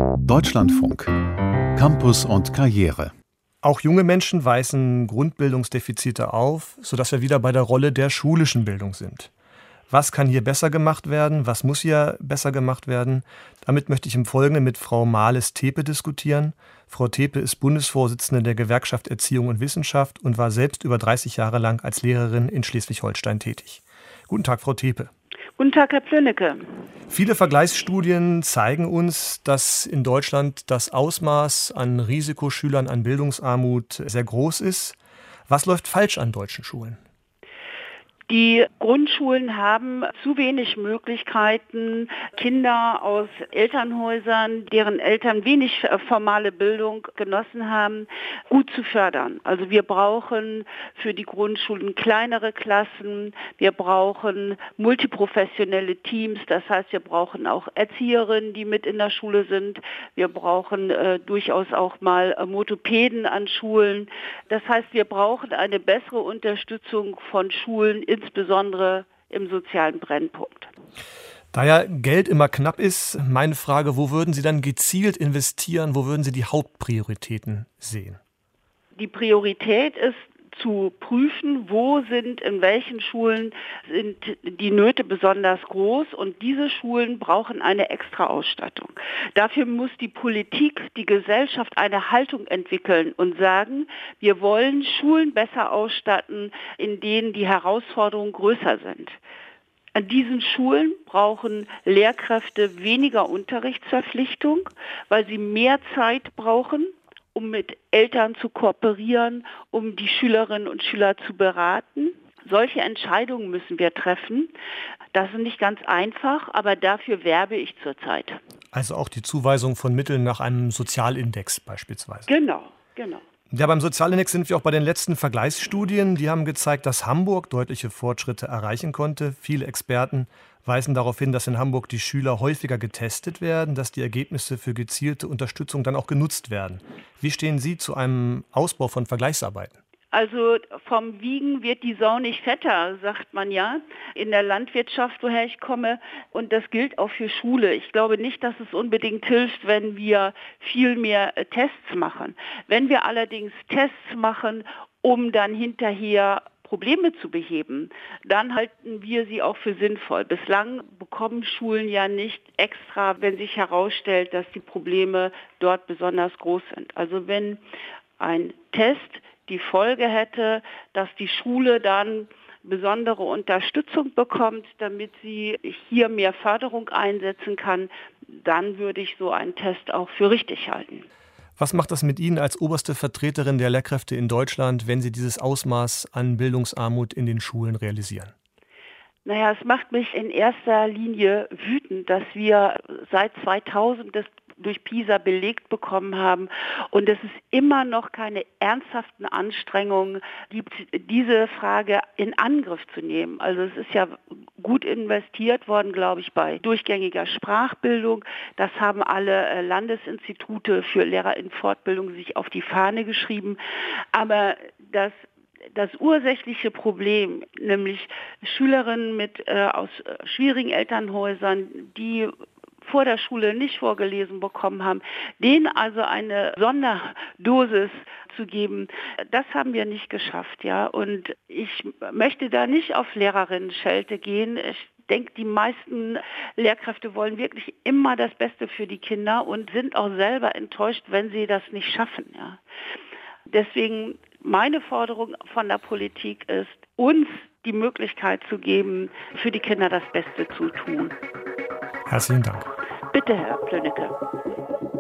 Deutschlandfunk. Campus und Karriere. Auch junge Menschen weisen Grundbildungsdefizite auf, sodass wir wieder bei der Rolle der schulischen Bildung sind. Was kann hier besser gemacht werden? Was muss hier besser gemacht werden? Damit möchte ich im Folgenden mit Frau Marles-Tepe diskutieren. Frau Tepe ist Bundesvorsitzende der Gewerkschaft Erziehung und Wissenschaft und war selbst über 30 Jahre lang als Lehrerin in Schleswig-Holstein tätig. Guten Tag, Frau Tepe. Guten Tag, Herr Plönnecke. Viele Vergleichsstudien zeigen uns, dass in Deutschland das Ausmaß an Risikoschülern, an Bildungsarmut sehr groß ist. Was läuft falsch an deutschen Schulen? Die Grundschulen haben zu wenig Möglichkeiten, Kinder aus Elternhäusern, deren Eltern wenig formale Bildung genossen haben, gut zu fördern. Also wir brauchen für die Grundschulen kleinere Klassen, wir brauchen multiprofessionelle Teams, das heißt, wir brauchen auch Erzieherinnen, die mit in der Schule sind, wir brauchen durchaus auch mal Motopäden an Schulen. Das heißt, wir brauchen eine bessere Unterstützung von Schulen, insbesondere im sozialen Brennpunkt. Da ja Geld immer knapp ist, meine Frage, wo würden Sie dann gezielt investieren? Wo würden Sie die Hauptprioritäten sehen? Die Priorität ist zu prüfen, wo sind, in welchen Schulen sind die Nöte besonders groß, und diese Schulen brauchen eine extra Ausstattung. Dafür muss die Politik, die Gesellschaft eine Haltung entwickeln und sagen, wir wollen Schulen besser ausstatten, in denen die Herausforderungen größer sind. An diesen Schulen brauchen Lehrkräfte weniger Unterrichtsverpflichtung, weil sie mehr Zeit brauchen, um mit Eltern zu kooperieren, um die Schülerinnen und Schüler zu beraten. Solche Entscheidungen müssen wir treffen. Das ist nicht ganz einfach, aber dafür werbe ich zurzeit. Also auch die Zuweisung von Mitteln nach einem Sozialindex beispielsweise. Genau. Ja, beim Sozialindex sind wir auch bei den letzten Vergleichsstudien. Die haben gezeigt, dass Hamburg deutliche Fortschritte erreichen konnte. Viele Experten weisen darauf hin, dass in Hamburg die Schüler häufiger getestet werden, dass die Ergebnisse für gezielte Unterstützung dann auch genutzt werden. Wie stehen Sie zu einem Ausbau von Vergleichsarbeiten? Also vom Wiegen wird die Sau nicht fetter, sagt man ja, in der Landwirtschaft, woher ich komme. Und das gilt auch für Schule. Ich glaube nicht, dass es unbedingt hilft, wenn wir viel mehr Tests machen. Wenn wir allerdings Tests machen, um dann hinterher Probleme zu beheben, dann halten wir sie auch für sinnvoll. Bislang bekommen Schulen ja nicht extra, wenn sich herausstellt, dass die Probleme dort besonders groß sind. Also wenn ein Test die Folge hätte, dass die Schule dann besondere Unterstützung bekommt, damit sie hier mehr Förderung einsetzen kann, dann würde ich so einen Test auch für richtig halten. Was macht das mit Ihnen als oberste Vertreterin der Lehrkräfte in Deutschland, wenn Sie dieses Ausmaß an Bildungsarmut in den Schulen realisieren? Naja, es macht mich in erster Linie wütend, dass wir seit 2000 das durch PISA belegt bekommen haben und dass es immer noch keine ernsthaften Anstrengungen gibt, diese Frage in Angriff zu nehmen. Also es ist ja gut investiert worden, glaube ich, bei durchgängiger Sprachbildung. Das haben alle Landesinstitute für Lehrerinfortbildung sich auf die Fahne geschrieben. Aber das ursächliche Problem, nämlich Schülerinnen aus schwierigen Elternhäusern, die vor der Schule nicht vorgelesen bekommen haben, denen also eine Sonderdosis zu geben, das haben wir nicht geschafft, ja. Und ich möchte da nicht auf Lehrerinnen-Schelte gehen. Ich denke, die meisten Lehrkräfte wollen wirklich immer das Beste für die Kinder und sind auch selber enttäuscht, wenn sie das nicht schaffen, ja. Deswegen meine Forderung von der Politik ist, uns die Möglichkeit zu geben, für die Kinder das Beste zu tun. Herzlichen Dank. Bitte, Herr Plönnecke.